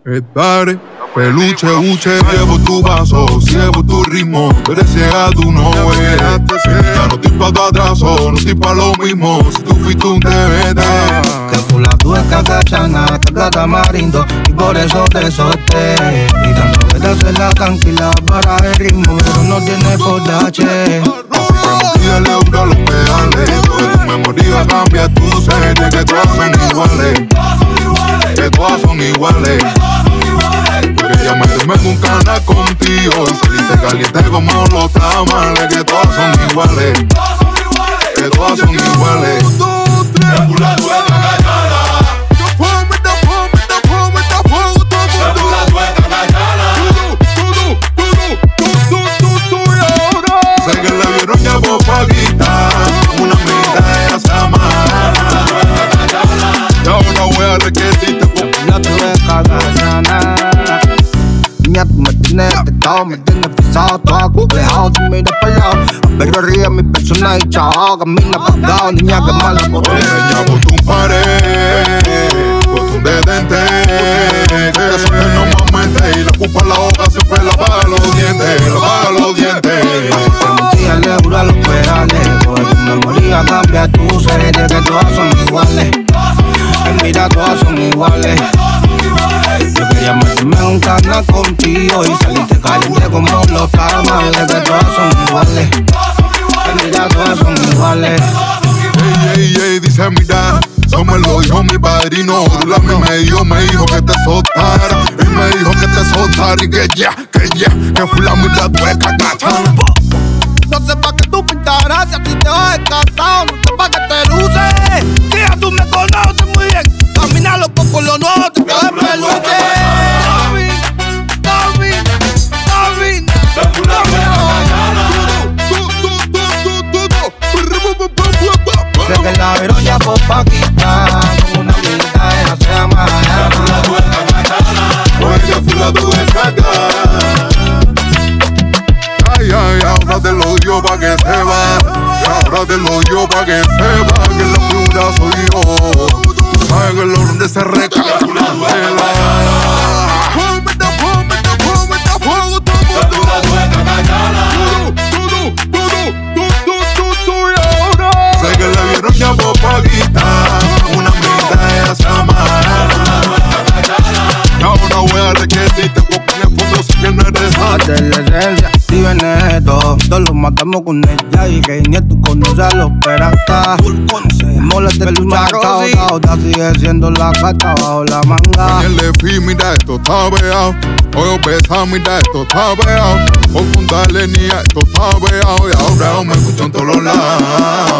Estaré peluche, buche, llevo tu vaso, llevo tu ritmo. Tú eres ciega, tú no ves. Ya no estoy pa' tu atraso, no estoy pa' lo mismo. Si tú fuiste un TBT. Que fula tú es cacachana, te tamarindo y por eso te solté. Y tanto que te haces la tranquila para el ritmo, pero no tiene fordache. Así que dale duro a los pedales. Porque tu memoria cambia, tú sabes que todas son iguales. Que todas son iguales. Quería meterme en un canal contigo y saliste caliente como los tamales. Que todas son iguales. Que todas son iguales. Que fula tú es cacachana. Sé que le vieron ya por paquita, una amiga ella se amara. Y ahora voy a requerirte por La tuve cagana. Niña, tú me tienes tentado, me tienes pisado, todo acomplejado, tú miras para allá. Pero ríe mi persona y chao, camina pagado, niña, que mala por ti. ella por tu pared, por tu detente. Que eso que no me mente y la culpa en la boca siempre la paga los dientes, la paga los dientes. Le dura los pedales, pues tu memoria cambia, tú sabes de que todas son iguales. Mira, todas son iguales. Yo quería meterme en un canal contigo y saliste caliente como los tamales. Que todas son iguales. Mira, todas son iguales. Ey, ey, ey, dice mira, eso me lo dijo mi padrino. Dula me dijo que te soltara. Y me dijo que te soltara y que que fue la mitad tu cacachana. No sé pa' que tú pintarás, si a ti te vas descartado. No sé pa' que te luces. Que ya tú me conoces muy bien. Camina los pocos, lo nuevo, te quedas peluche. Sé que la vieron ya por Paquita. Como una amiga, ella se llama. Oye, fula tú de caca. Ay, ay, ahora te lo dio pa' que sepa. Ahora te lo dio pa' que sepa que la figura soy yo. Tú sabes que el orden se recarga. Sé que le vieron ya por Paquita. Una amiga ella se amara. Y ahora voy a requerirte porque en el fondo sé que no eres Adolescencia, si viene esto, todos lo matamos con ella y que ni tú conoces a los peratas. Moleste el lucha, sigue siendo la gata bajo la manga. Oye, le fui, mira, esto está veado. Oye, pesa, mira, esto está veado. Por contarle, niña, esto está veado. Y ahora me escucho en todos los lados.